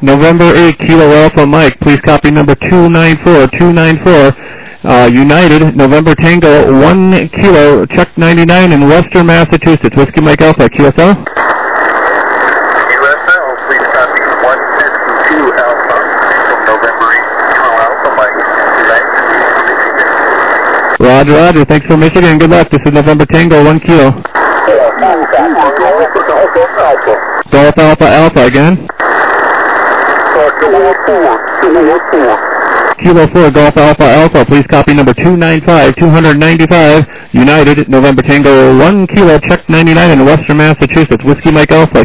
November 8, Kilo Alpha Mike, please copy number 294. United, November Tango, 1 Kilo, Chuck 99 in Worcester, Massachusetts. Whiskey Mike Alpha, QSL. QSL, please copy 152 Alpha from November 8, Kilo Alpha Mike. Roger. Thanks for Michigan. Good luck. This is November Tango, 1 Kilo. Golf Alpha again. Kilo 4, Golf Alpha, please copy number 295, United, November Tango, 1 Kilo, Chuck 99 in Worcester, Massachusetts. Whiskey Mike Alpha,